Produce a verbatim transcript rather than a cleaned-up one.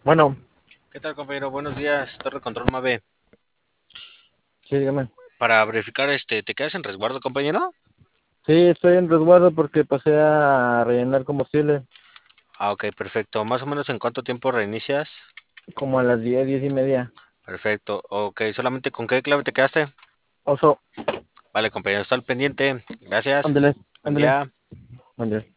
Bueno, ¿Qué tal, compañero? Buenos días, Torre Control Mave. sí, dígame. Para verificar, este, ¿te quedas en resguardo, compañero? Sí, estoy en resguardo porque pasé a rellenar combustible Ah, ok, perfecto. ¿Más o menos en cuánto tiempo reinicias? como a las diez, diez y media. Perfecto. Ok, ¿solamente con qué clave te quedaste? Oso, Vale, compañero, está al pendiente. Gracias. ándale, Buen ándale, día. ándale.